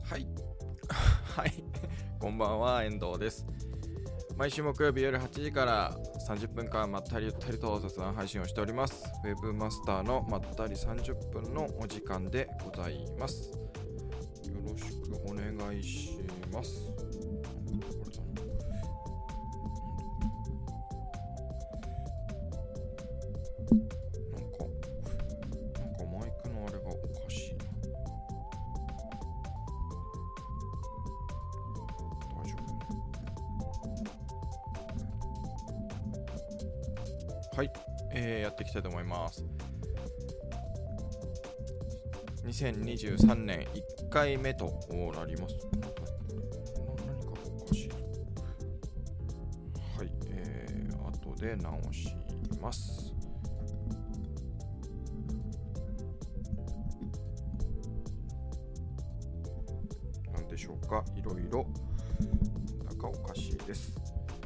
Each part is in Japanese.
はい。はい。こんばんは、遠藤です。毎週木曜日夜8時から30分間まったりゆったりと雑談配信をしております。ウェブマスターのまったり30分のお時間でございます。よろしくお願いします。なんかマイクのあれがおかしいな。大丈夫？はい、やっていきたいと思います。2023年1回目となります。何かおかしい。はい、後で直します。何でしょうか、いろいろなんかおかしいです。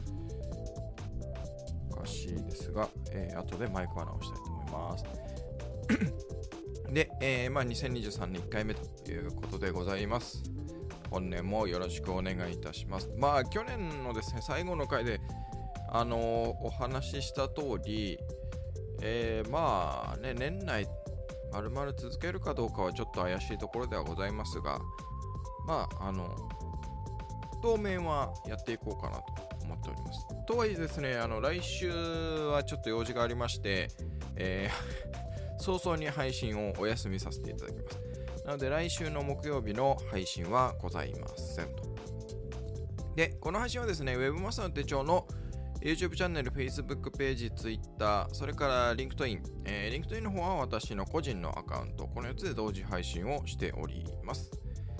おかしいですが、後でマイクは直したいと思います。で、2023年1回目ということでございます。本年もよろしくお願いいたします。去年のですね、最後の回で、お話しした通り、年内丸々続けるかどうかはちょっと怪しいところではございますが、当面はやっていこうかなと思っております。とはいえですね、来週はちょっと用事がありまして、早々に配信をお休みさせていただきます。なので来週の木曜日の配信はございませんと。で、この配信はですね、ウェブマスターの手帳の YouTube チャンネル、Facebook ページ、Twitter、それから LinkedIn。LinkedIn の方は私の個人のアカウント、この4つで同時配信をしております。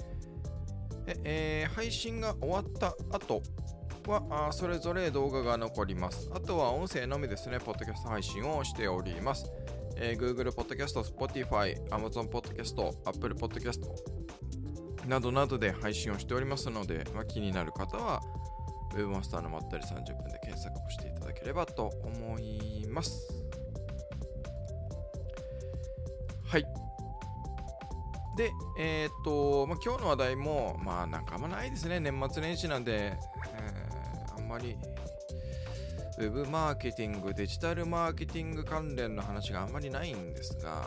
で、配信が終わった後はそれぞれ動画が残ります。あとは音声のみですね、ポッドキャスト配信をしております。Google Podcast、Spotify、Amazon Podcast、Apple Podcast などなどで配信をしておりますので、気になる方は Webmaster のまったり30分で検索をしていただければと思います。はい。で、今日の話題もなんかあんまないですね。年末年始なんで、あんまりウェブマーケティング、デジタルマーケティング関連の話があんまりないんですが、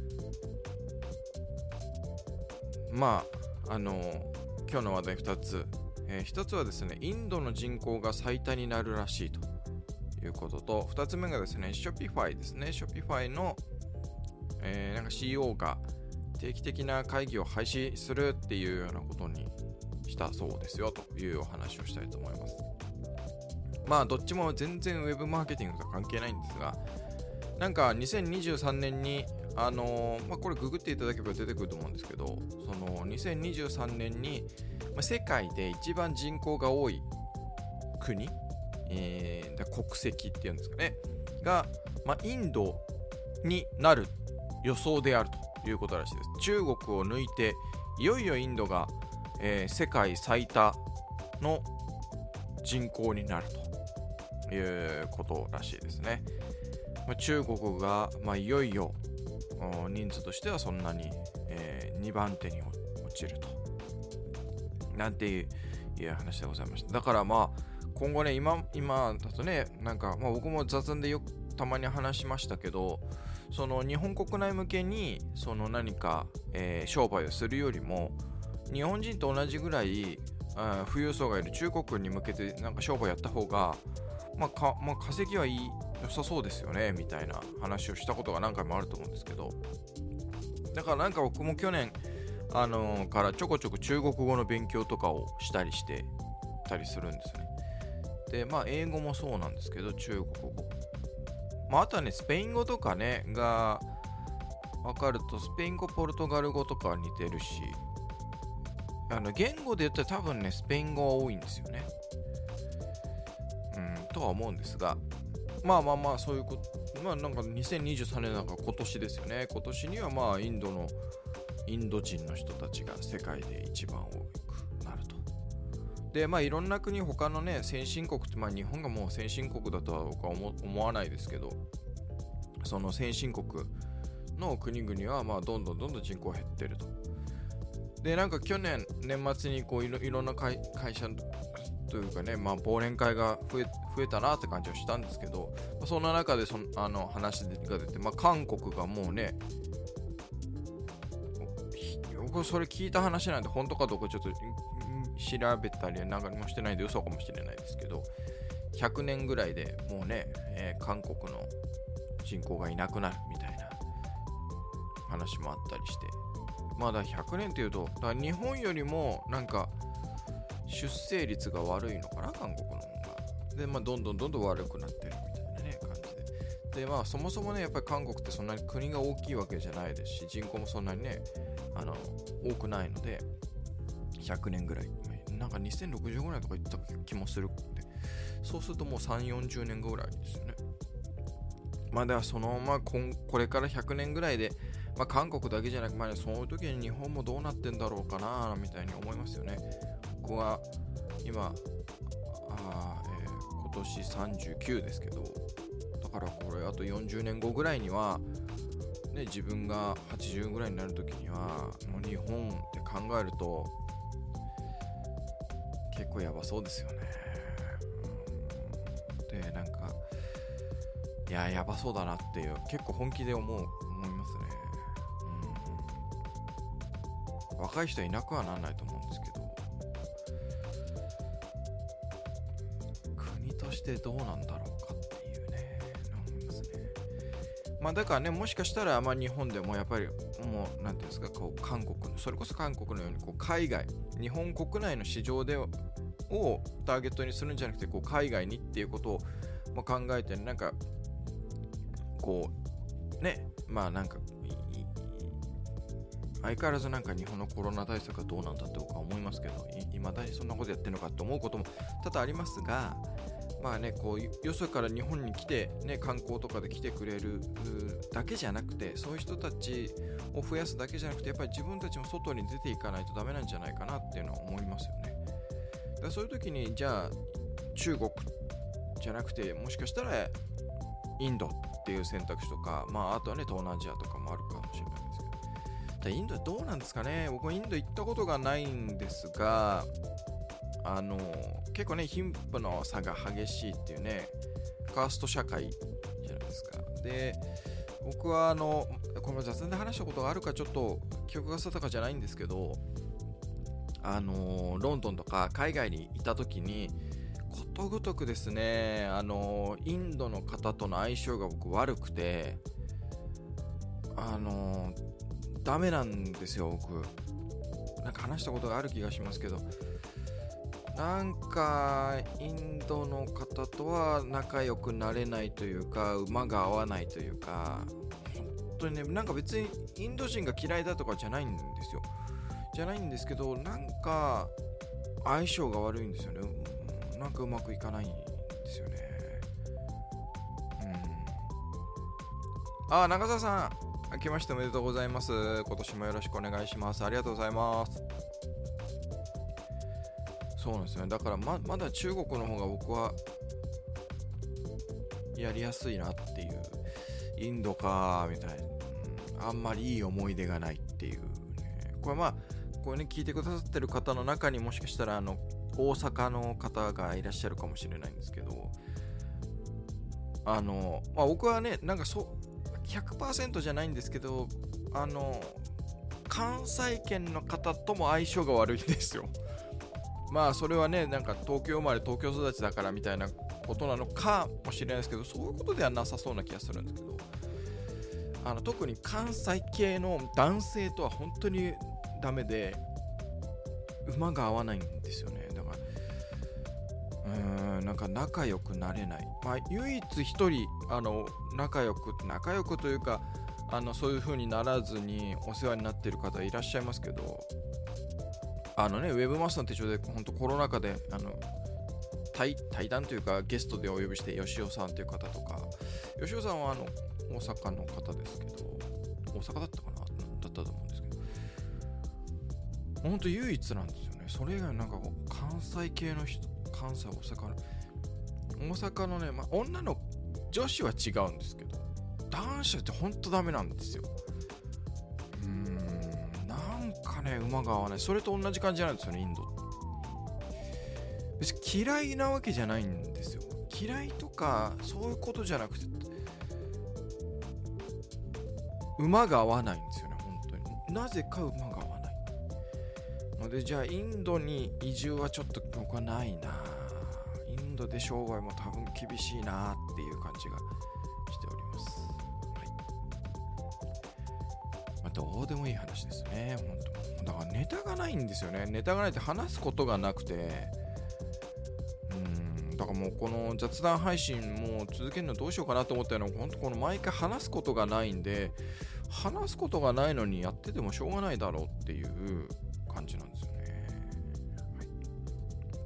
今日の話題2つ。1つはですね、インドの人口が最多になるらしいということと、2つ目がですね、Shopify ですね。Shopify の、CEO が定期的な会議を廃止するっていうようなことにしたそうですよというお話をしたいと思います。どっちも全然ウェブマーケティングと関係ないんですが、なんか2023年にこれググっていただければ出てくると思うんですけど、その2023年に、世界で一番人口が多い国、国籍っていうんですかねが、インドになる予想であるということらしいです。中国を抜いていよいよインドが、世界最多の人口になるということらしいですね。中国が、いよいよ人数としてはそんなに、2番手に落ちるとなんていう話でございました。だから今後ね、今だとね、なんか僕も雑談でよくたまに話しましたけど、その日本国内向けにその何か、商売をするよりも日本人と同じぐらい富裕層がいる中国に向けてなんか商売やった方が稼ぎはいい良さそうですよねみたいな話をしたことが何回もあると思うんですけど、だからなんか僕も去年からちょこちょこ中国語の勉強とかをしたりしてたりするんですね。で英語もそうなんですけど、中国語あとはね、スペイン語とかねが分かると、スペイン語、ポルトガル語とかは似てるし、言語で言ったら多分ね、スペイン語は多いんですよね。とは思うんですが、そういうこと、なんか2023年なんか今年ですよね。今年にはインド人の人たちが世界で一番多くなると。でいろんな国、他のね先進国って、日本がもう先進国だとは僕は思わないですけど、その先進国の国々はどんどん人口減ってると。 でなんか去年年末にこういろんな会社というかね、まあ、忘年会が増えたなって感じはしたんですけど、そんな中で話が出て、まあ、韓国がもうね、僕それ聞いた話なんで本当かどうかちょっと調べたりなんかもしてないで嘘かもしれないですけど、100年ぐらいでもうね、韓国の人口がいなくなるみたいな話もあったりして、まだ100年っていうと、だから日本よりもなんか出生率が悪いのかな、韓国の方が。で、まあ、どんどん悪くなってるみたいなね、感じで。で、まあ、そもそもね、やっぱり韓国ってそんなに国が大きいわけじゃないですし、人口もそんなにね、多くないので、100年ぐらい。なんか2065年とか言った気もするんで、そうするともう3、40年ぐらいですよね。まあ、ではこれから100年ぐらいで、まあ、韓国だけじゃなく、まあ、その時に日本もどうなってんだろうかな、みたいに思いますよね。僕は今、今年39ですけど、だからこれあと40年後ぐらいには、ね、自分が80ぐらいになる時には、もう日本って考えると、結構やばそうですよね。で、なんか、やばそうだなっていう、結構本気で思いますね。若い人はいなくはならないと思うんですけど、国としてどうなんだろうかっていうね、思いますね。まあだからね、もしかしたら、まあ日本でもやっぱり、もう、なんていうんですか、こう、それこそ韓国のように、こう、海外、日本国内の市場をターゲットにするんじゃなくて、こう、海外にっていうことを、まあ、考えて、なんか、こう、ね、まあなんか、相変わらずなんか日本のコロナ対策はどうなんだって僕は思いますけど、今だにそんなことやってるのかと思うことも多々ありますが、まあね、こうよそから日本に来て、ね、観光とかで来てくれるだけじゃなくて、そういう人たちを増やすだけじゃなくて、やっぱり自分たちも外に出ていかないとダメなんじゃないかなっていうのは思いますよね。だからそういう時に、じゃあ中国じゃなくて、もしかしたらインドっていう選択肢とか、まああとはね、東南アジアとかもあるかもしれないですけど、じゃあインドはどうなんですかね。僕はインド行ったことがないんですが、結構ね、貧富の差が激しいっていうね、カースト社会じゃないですか。で、僕はこの雑談で話したことがあるかちょっと記憶が定かじゃないんですけど、ロンドンとか海外にいた時に、ことごとくですね、インドの方との相性が僕悪くて、ダメなんですよ、僕。なんか話したことがある気がしますけど、なんかインドの方とは仲良くなれないというか、馬が合わないというか、本当にね、なんか別にインド人が嫌いだとかじゃないんですよ。じゃないんですけど、なんか相性が悪いんですよね。なんかうまくいかないんですよね。中澤さん、明けましておめでとうございます。今年もよろしくお願いします。ありがとうございます。そうなんですよね。だからまだ中国の方が僕はやりやすいなっていう。インドかみたいな、あんまりいい思い出がないっていう、ね、これね、聞いてくださってる方の中にもしかしたら大阪の方がいらっしゃるかもしれないんですけど、僕はね、なんか100% じゃないんですけど、関西圏の方とも相性が悪いんですよ。まあそれはね、なんか東京生まれ東京育ちだからみたいなことなのかもしれないですけど、そういうことではなさそうな気がするんですけど、特に関西系の男性とは本当にダメで、馬が合わないんですよね。だからなんか仲良くなれない。まあ唯一一人仲良くというか、そういう風にならずにお世話になっている方いらっしゃいますけど、ウェブマスターの手帳で本当コロナ禍で対談というかゲストでお呼びして吉尾さんという方とか、吉尾さんは大阪の方ですけど、大阪だったかな、だったと思うんですけど、本当唯一なんですよね。それ以外なんか関西系の人、関西、大阪のね、まあ、女子は違うんですけど、男子って本当ダメなんですよ。なんかね馬が合わない。それと同じ感じなんですよね、インド。別に嫌いなわけじゃないんですよ。嫌いとかそういうことじゃなくて、馬が合わないんですよね、本当に。なぜか馬が合わないので、じゃあインドに移住はちょっと僕はないな。インドで商売も多分厳しいなっていう感じがしております。はい。どうでもいい話ですね、本当。だからネタがないんですよね。ネタがないって話すことがなくて、だからもうこの雑談配信も続けるのどうしようかなと思ったのは、本当この毎回話すことがないんで、話すことがないのにやっててもしょうがないだろうっていう感じなんですよね。はい、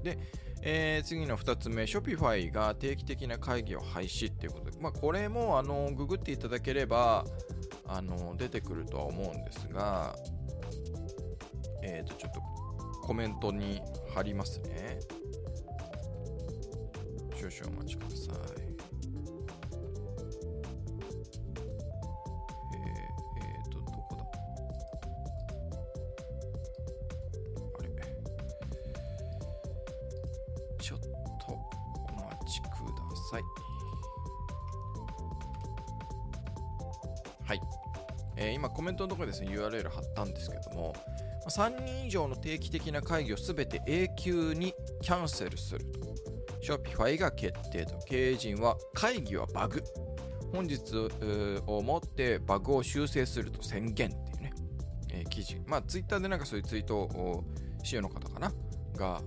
で、次の2つ目、Shopify が定期的な会議を廃止っていうことで、これもググっていただければ出てくるとは思うんですが、ちょっとコメントに貼りますね。少々お待ちください。どこだ。あれ、ちょっとお待ちください。はい。今コメントのところですね、URL 貼ったんですけども、3人以上の定期的な会議をすべて永久にキャンセルすると。Shopify が決定と。経営陣は会議はバグ。本日をもってバグを修正すると宣言っていうね、記事。ツイッターでなんかそういうツイートをCEOの方かなが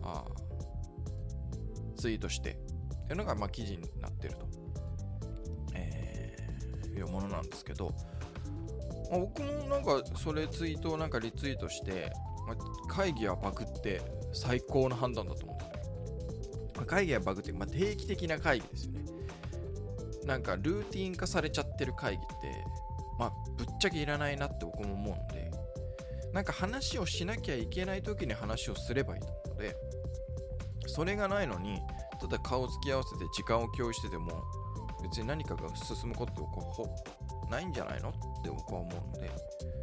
ツイートしてっていうのが記事になってると、いうものなんですけど、僕もなんかそれツイートをなんかリツイートして、会議はバグって最高の判断だと思うんですよね。会議はバグって、定期的な会議ですよね。なんかルーティン化されちゃってる会議って、ぶっちゃけいらないなって僕も思うので、なんか話をしなきゃいけない時に話をすればいいと思うので、それがないのに、ただ顔つき合わせて時間を共有してても、別に何かが進むことはないんじゃないのって僕は思うので、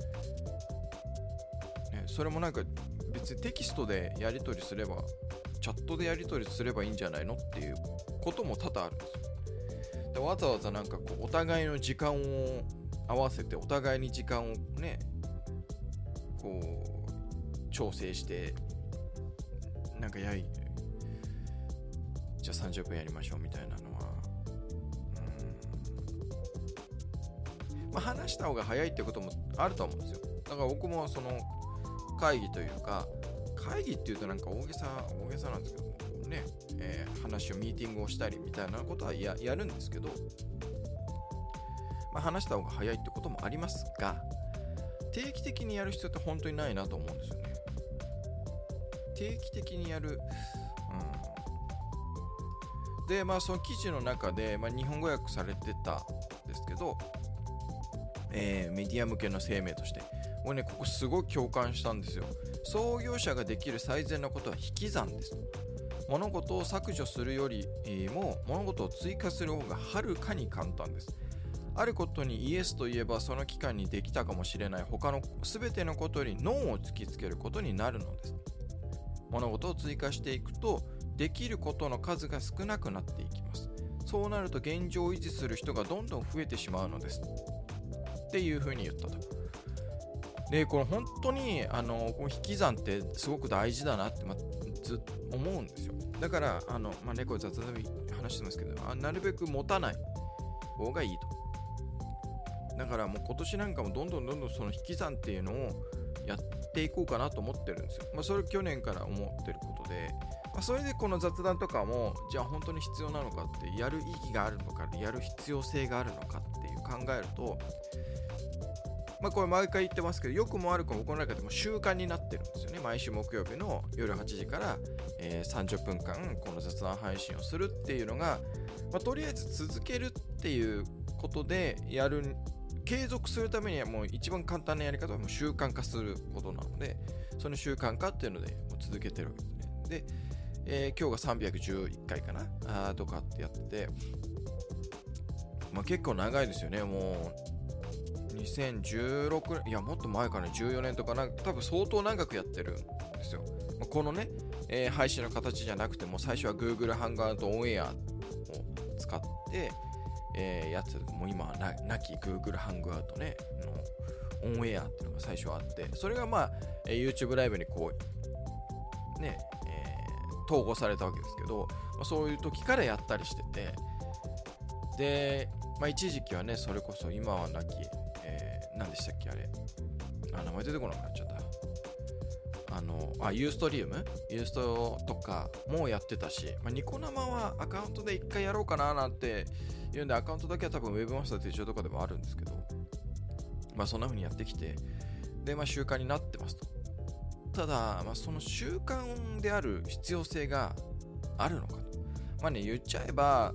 それもなんか別にテキストでやり取りすれば、チャットでやり取りすればいいんじゃないのっていうことも多々あるんですよ。でわざわざなんかお互いの時間を合わせて、お互いに時間をね、調整して、なんかじゃあ30分やりましょうみたいなのは、話した方が早いってこともあると思うんですよ。だから僕もその会議というか、会議っていうとなんか大げさなんですけどもね、話をミーティングをしたりみたいなことは やるんですけど、話した方が早いってこともありますが、定期的にやる必要って本当にないなと思うんですよね。定期的にやる、でその記事の中で、日本語訳されてたんですけど、メディア向けの声明として、ここすごい共感したんですよ。創業者ができる最善のことは引き算です。物事を削除するよりも物事を追加する方がはるかに簡単です。あることにイエスといえばその期間にできたかもしれない他の全てのことにノーを突きつけることになるのです。物事を追加していくとできることの数が少なくなっていきます。そうなると現状を維持する人がどんどん増えてしまうのですっていうふうに言ったと。でこれ本当にこの引き算ってすごく大事だなってずっと思うんですよ。だからこれ雑談で話してますけど、なるべく持たない方がいいと。だからもう今年なんかもどんどんその引き算っていうのをやっていこうかなと思ってるんですよ。それ去年から思ってることで、それでこの雑談とかもじゃあ本当に必要なのかって、やる意義があるのか、やる必要性があるのかっていう考えると、これ毎回言ってますけど、良くも悪くも僕の中でも習慣になってるんですよね。毎週木曜日の夜8時から、30分間この雑談配信をするっていうのが、とりあえず続けるっていうことで継続するためにはもう一番簡単なやり方はもう習慣化することなので、その習慣化っていうのでもう続けてるわけですね。で、今日が311回かなとかってやってて、結構長いですよね。もう 2016年、いやもっと前かな、14年とか多分相当長くやってるんですよ。このね、配信の形じゃなくても最初は Google ハンガーとオンエアを使って、やってた。もう今はなき Google ハンガーとねのオンエアっていうのが最初あって、それがYouTube ライブにこうね、統合されたわけですけど、そういう時からやったりしてて、で、一時期はね、それこそ今はなき、何でしたっけあれ、名前出てこなくなっちゃった。ユーストリームユーストとかもやってたし、ニコ生はアカウントで一回やろうかななんて言うんで、アカウントだけは多分ウェブマスター手帳とかでもあるんですけど、そんな風にやってきて、で習慣になってますと。ただ、その習慣である必要性があるのかと。言っちゃえば、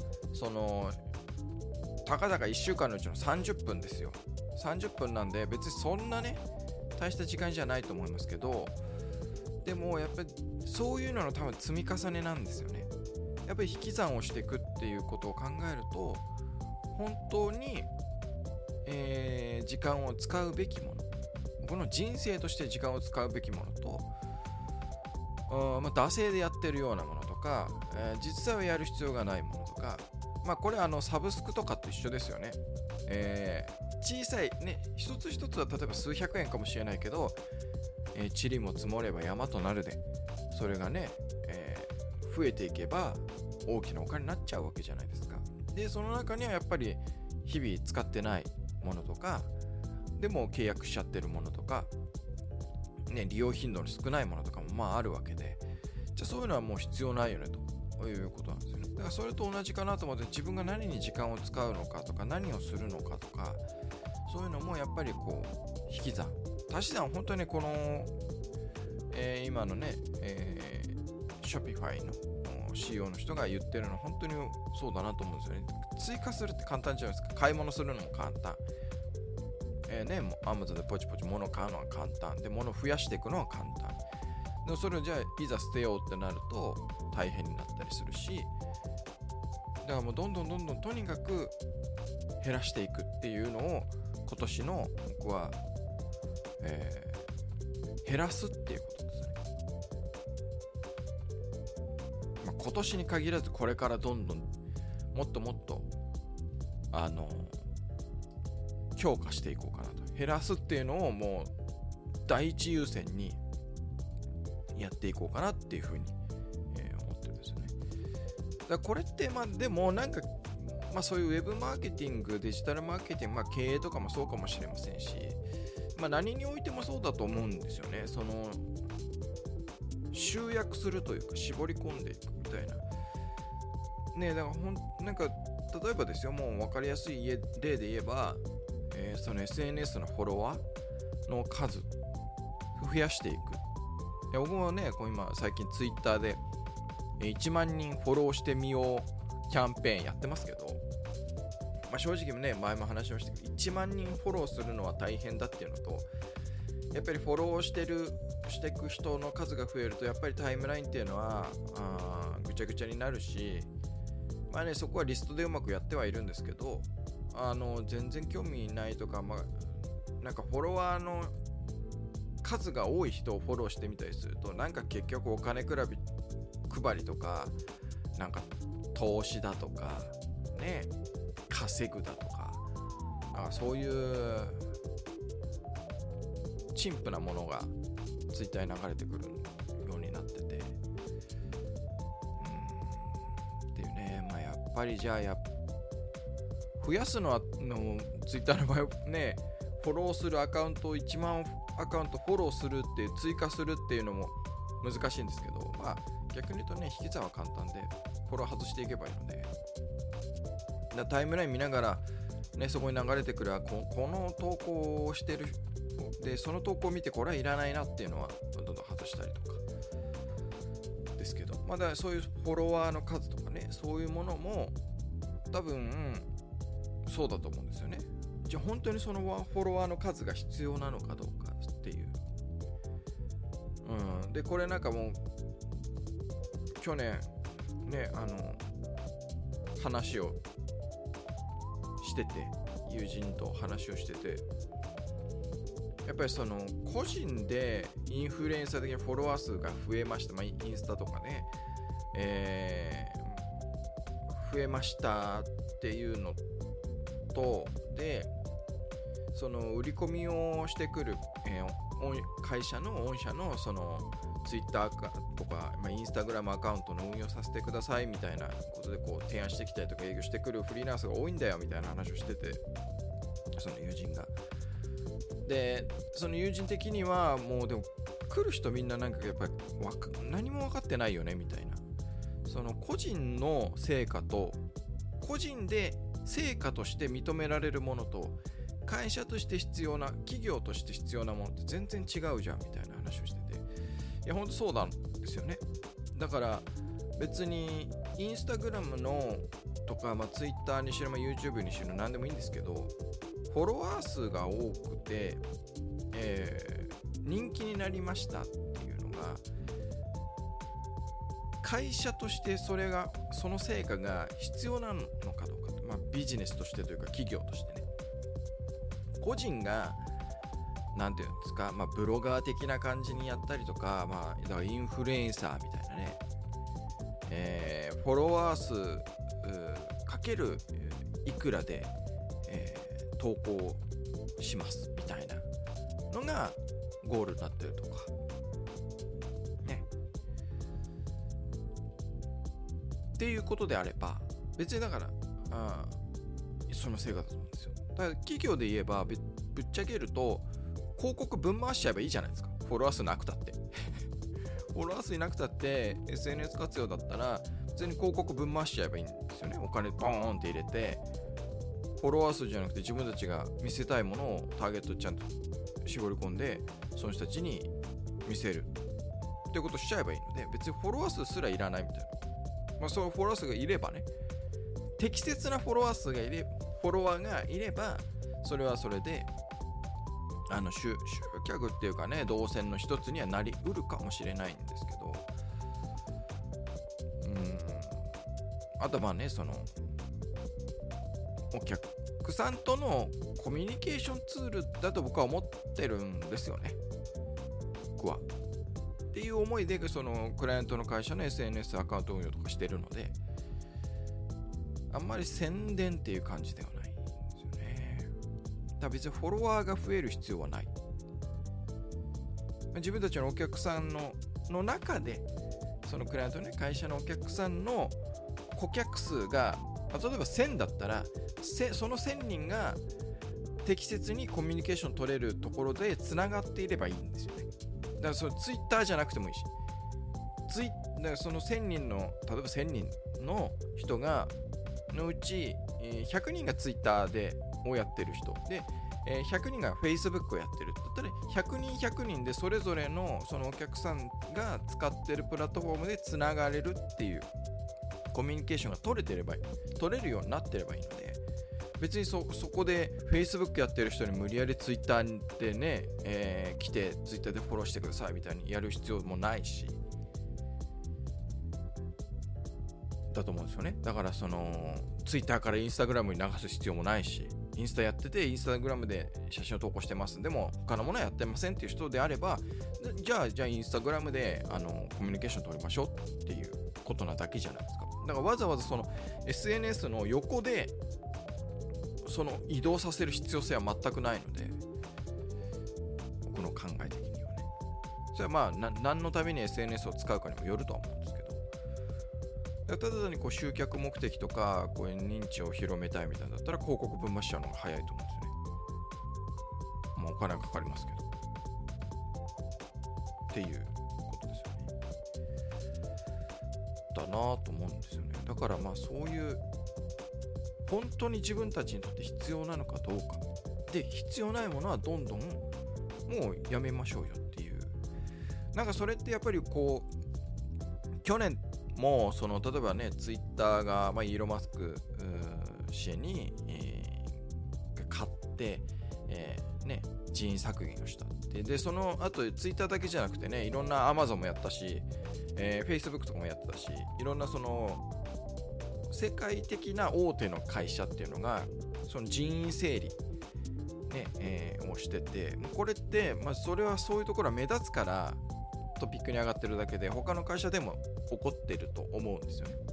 たかだか1週間のうちの30分ですよ。30分なんで別にそんなね大した時間じゃないと思いますけど、でもやっぱりそういうのの多分積み重ねなんですよね。やっぱり引き算をしていくっていうことを考えると、本当に、時間を使うべきもの、この人生として時間を使うべきものと、惰性でやってるようなものとか、実際はやる必要がないものとか、これサブスクとかと一緒ですよね。小さいね、一つ一つは例えば数百円かもしれないけど、塵も積もれば山となるで、それがね、増えていけば大きなお金になっちゃうわけじゃないですか。でその中にはやっぱり日々使ってないものとか、でも契約しちゃってるものとか、利用頻度の少ないものとかもあるわけで、じゃあそういうのはもう必要ないよねということなんですよね。だからそれと同じかなと思って、自分が何に時間を使うのかとか、何をするのかとか、そういうのもやっぱりこう引き算足し算、本当にこの、今のね、Shopify の CEO の人が言ってるのは本当にそうだなと思うんですよね。追加するって簡単じゃないですか。買い物するのも簡単、Amazon でポチポチ物を買うのは簡単で、物を増やしていくのは簡単でも、それをじゃあいざ捨てようってなると大変になったりするし、だからもうどんどんとにかく減らしていくっていうのを今年の僕は、減らすっていうことですね。今年に限らずこれからどんどんもっともっと強化していこうかなと。減らすっていうのをもう第一優先にやっていこうかなっていうふうに、思ってるんですよね。だからこれってでもそういうウェブマーケティング、デジタルマーケティング、経営とかもそうかもしれませんし、何においてもそうだと思うんですよね。その集約するというか絞り込んでいくみたいなね。だから例えばですよ、もう分かりやすい例で言えば、その SNS のフォロワーの数増やしていく。僕もね、今最近 Twitter で1万人フォローしてみようキャンペーンやってますけど、正直ね、前も話しましたけど、1万人フォローするのは大変だっていうのと、やっぱりフォローしていく人の数が増えると、やっぱりタイムラインっていうのはぐちゃぐちゃになるし、そこはリストでうまくやってはいるんですけど、全然興味ないとか、フォロワーの数が多い人をフォローしてみたりすると、結局お金配りとか、投資だとかね、稼ぐだとか、そういう陳腐なものがツイッターに流れてくるようになってて、っていうね。やっぱりじゃあ増やすのはツイッターの場合ね、フォローするアカウントを1万アカウントフォローするっていう、追加するっていうのも難しいんですけど、逆に言うとね、引き算は簡単で、フォロー外していけばいいので、タイムライン見ながら、ね、そこに流れてくるこの投稿をしてるで、その投稿を見てこれはいらないなっていうのはどんどん外したりとかですけど、だからそういうフォロワーの数とかね、そういうものも多分そうだと思うんですよね。じゃあ本当にそのフォロワーの数が必要なのかどうかっていう、でこれもう去年ね話をしてて、 友人と話をしてて、やっぱりその個人でインフルエンサー的にフォロワー数が増えました、インスタとかね、増えましたっていうのと、でその売り込みをしてくる、会社の御社のそのツイッターとか、インスタグラムアカウントの運用させてくださいみたいなことでこう提案してきたりとか営業してくるフリーランスが多いんだよみたいな話をしてて、その友人が。でその友人的にはもうでも来る人みんななんかやっぱり何も分かってないよねみたいな、その個人の成果と個人で成果として認められるものと会社として必要な企業として必要なものって全然違うじゃんみたいな話をしてて、いや本当そうなんですよね。だから別にインスタグラムのとか、ツイッターにしろ、YouTube にしろ何でもいいんですけど、フォロワー数が多くて、人気になりましたっていうのが会社としてその成果が必要なのかどうか、ビジネスとしてというか企業としてね、個人がなんていうんですか、ブロガー的な感じにやったりとか、だからインフルエンサーみたいなね、フォロワー数かけるいくらで、投稿しますみたいなのがゴールになってるとかね、っていうことであれば別にだからその成果だと思うんですよ。だから企業で言えばぶっちゃけると広告ぶん回しちゃえばいいじゃないですか。フォロワー数なくたってフォロワー数いなくたって SNS 活用だったら普通に広告ぶん回しちゃえばいいんですよね。お金ボーンって入れてフォロワー数じゃなくて自分たちが見せたいものをターゲットちゃんと絞り込んでその人たちに見せるってことしちゃえばいいので、別にフォロワー数すらいらないみたいな、そうフォロワー数がいればね、適切なフォロワーがいればそれはそれで集客っていうかね、動線の一つにはなりうるかもしれないんですけど、あとそのお客さんとのコミュニケーションツールだと僕は思ってるんですよね。僕はっていう思いでそのクライアントの会社の SNS アカウント運用とかしてるので、あんまり宣伝っていう感じではないんですよね。だから別にフォロワーが増える必要はない。自分たちのお客さんの中でそのクライアントね、会社のお客さんの顧客数が例えば1000だったらその1000人が適切にコミュニケーション取れるところでつながっていればいいんですよね。だからそのツイッターじゃなくてもいいし、だからその1000人の例えば1000人の人がのうち100人がツイッターをやってる人で100人が Facebook をやってるだったら100人100人でそれぞれのそのお客さんが使ってるプラットフォームでつながれるっていうコミュニケーションが取れるようになってればいいので、別にそこで Facebook やってる人に無理やり Twitter でね、来て Twitter でフォローしてくださいみたいにやる必要もないしだと思うんですよね。だからその Twitter から Instagram に流す必要もないし、インスタやってて Instagram で写真を投稿してますでも他のものはやってませんっていう人であれば、じゃあ Instagram でコミュニケーション取りましょうっていうことなだけじゃないですか。だからわざわざその SNS の横でその移動させる必要性は全くないので、僕の考え的にはね、それは何のために SNS を使うかにもよるとは思うんですけど、ただ単にこう集客目的とかこう認知を広めたいみたいだったら広告分回しちゃうのが早いと思うんですよね。もうお金がかかりますけどっていうことですよね。だなぁと思うんですよね。だからそういう本当に自分たちにとって必要なのかどうかで、必要ないものはどんどんもうやめましょうよっていう、なんかそれってやっぱりこう去年もその例えばねツイッターがイーロン・マスク氏に、買って、人員削減をしたでその後ツイッターだけじゃなくてね、いろんな Amazon もやったし、Facebook とかもやってたし、いろんなその世界的な大手の会社っていうのがその人員整理、ねをしてて、これって、それはそういうところは目立つからトピックに上がってるだけで、他の会社でも起こってると思うんですよね。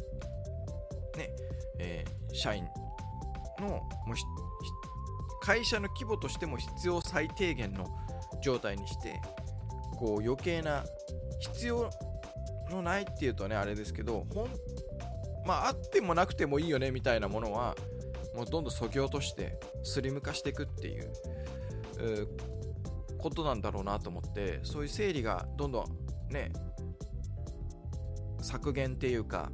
社員のもう会社の規模としても必要最低限の状態にして、こう余計な必要のないっていうとねあれですけど、あってもなくてもいいよねみたいなものはもうどんどん削ぎ落としてスリム化していくっていうことなんだろうなと思って、そういう整理がどんどんね削減っていうか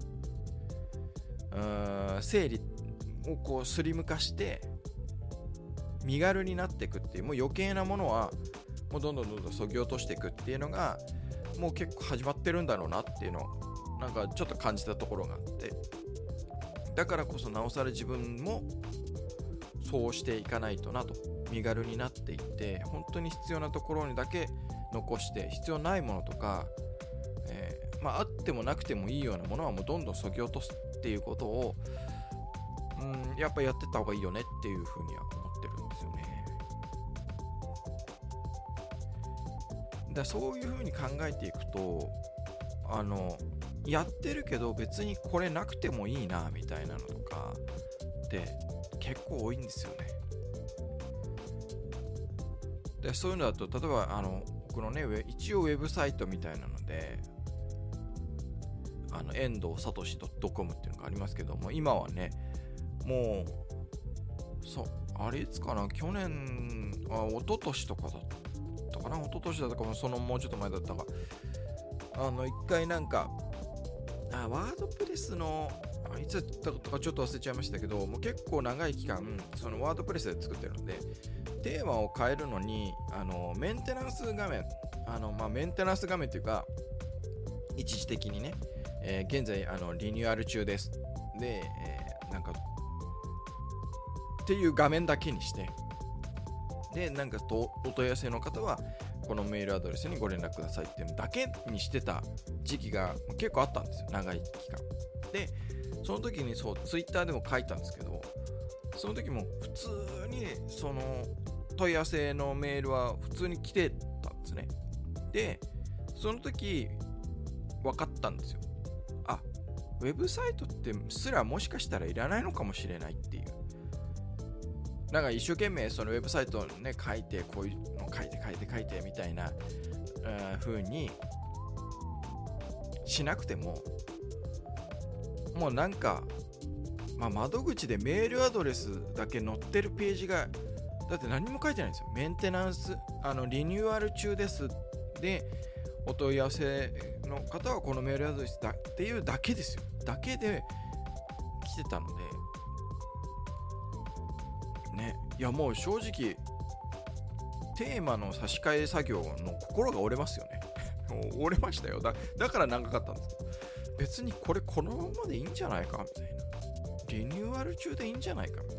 整理をこうスリム化して身軽になっていくっていう、もう余計なものはもうどんどん削ぎ落としていくっていうのがもう結構始まってるんだろうなっていうのをなんかちょっと感じたところがあって、だからこそなおさら自分もそうしていかないとなと、身軽になっていって本当に必要なところにだけ残して必要ないものとか、あってもなくてもいいようなものはもうどんどん削ぎ落とすっていうことをやっぱやってった方がいいよねっていうふうには思ってるんですよね。だそういうふうに考えていくとやってるけど別にこれなくてもいいなみたいなのとかって結構多いんですよね。でそういうのだと例えば僕のね一応ウェブサイトみたいなので遠藤聡 .com っていうのがありますけども、今はねもうあれいつかな、去年一昨年とかだったかな、一昨年だったかも、もうちょっと前だったか、一回なんかワードプレスのいつだったかちょっと忘れちゃいましたけど、もう結構長い期間そのワードプレスで作ってるので、テーマを変えるのにメンテナンス画面メンテナンス画面というか一時的にね、現在リニューアル中ですで、なんかっていう画面だけにして、でなんかお問い合わせの方はこのメールアドレスにご連絡くださいっていうのだけにしてた時期が結構あったんですよ、長い期間で。その時にツイッターでも書いたんですけど、その時も普通にその問い合わせのメールは普通に来てたんですね。でその時分かったんですよ。ウェブサイトってすらもしかしたらいらないのかもしれないっていう。なんか一生懸命そのウェブサイトをね書いて、こういうの書いてみたいな風にしなくても、もうなんか窓口でメールアドレスだけ載ってるページがだって何も書いてないんですよ。メンテナンスリニューアル中ですでお問い合わせの方はこのメールアドレスだっていうだけですよ。だけで来てたのでね、いやもう正直テーマの差し替え作業の心が折れますよね折れましたよ。だから長かったんですけど、別にこれこのままでいいんじゃないかみたいな、リニューアル中でいいんじゃないかみたい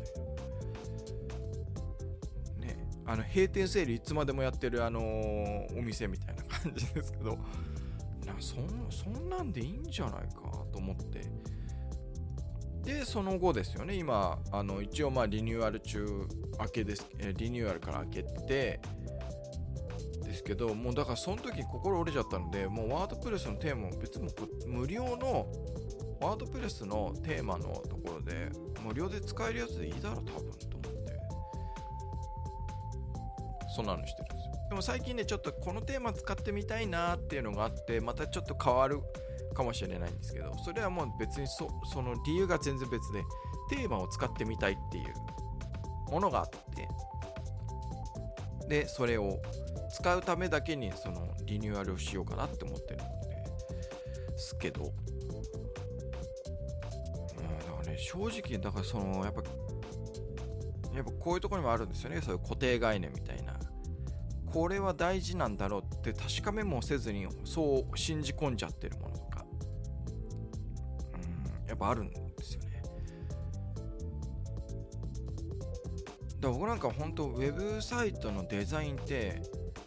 なね、閉店セールいつまでもやってるお店みたいな感じですけど、そんなんでいいんじゃないかと思って、でその後ですよね、今一応リニューアル中明けです、リニューアルから明けてですけど、もうだからその時心折れちゃったので、もうワードプレスのテーマも別に無料のワードプレスのテーマのところで無料で使えるやつでいいだろう多分と思って、そんなのしてるんですよ。でも最近ねちょっとこのテーマ使ってみたいなっていうのがあって、またちょっと変わるかもしれないんですけど、それはもう別にその理由が全然別で、テーマを使ってみたいっていうものがあって、でそれを使うためだけにそのリニューアルをしようかなって思ってるのですけど、だからね正直だからやっぱこういうところにもあるんですよね、そういう固定概念みたいな。これは大事なんだろうって確かめもせずにそう信じ込んじゃってるものとかやっぱあるんですよね。だから僕なんか本当ウェブサイトのデザインって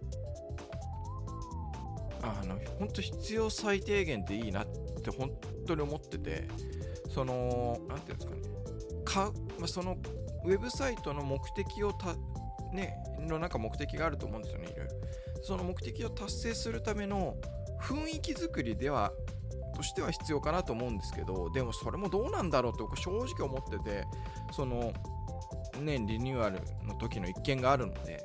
本当必要最低限でいいなって本当に思ってて、なんていうんですかね、そのウェブサイトの目的をのなんか目的があると思うんですよね、いろいろ。その目的を達成するための雰囲気作りとしては必要かなと思うんですけど、でもそれもどうなんだろうって僕正直思ってて、そのリニューアルの時の一件があるので、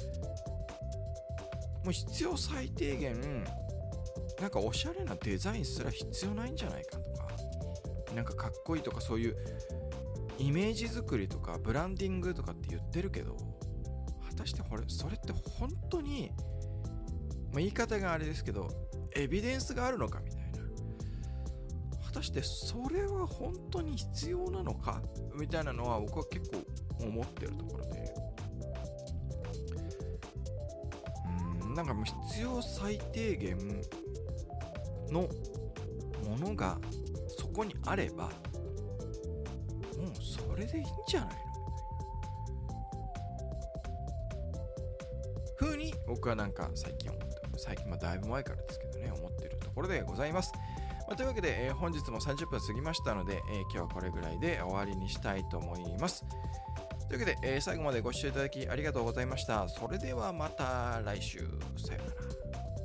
もう必要最低限なんかおしゃれなデザインすら必要ないんじゃないかとか、なんかかっこいいとか、そういうイメージ作りとかブランディングとかって言ってるけど、果たしてそれって本当に、言い方があれですけどエビデンスがあるのかみたいな、果たしてそれは本当に必要なのかみたいなのは僕は結構思ってるところで、なんかもう必要最低限のものがそこにあればもうそれでいいんじゃないのふうに僕はなんか最近だいぶ前からですけどね、思っているところでございます。というわけで、本日も30分過ぎましたので、今日はこれぐらいで終わりにしたいと思います。というわけで、最後までご視聴いただきありがとうございました。それではまた来週。さようなら。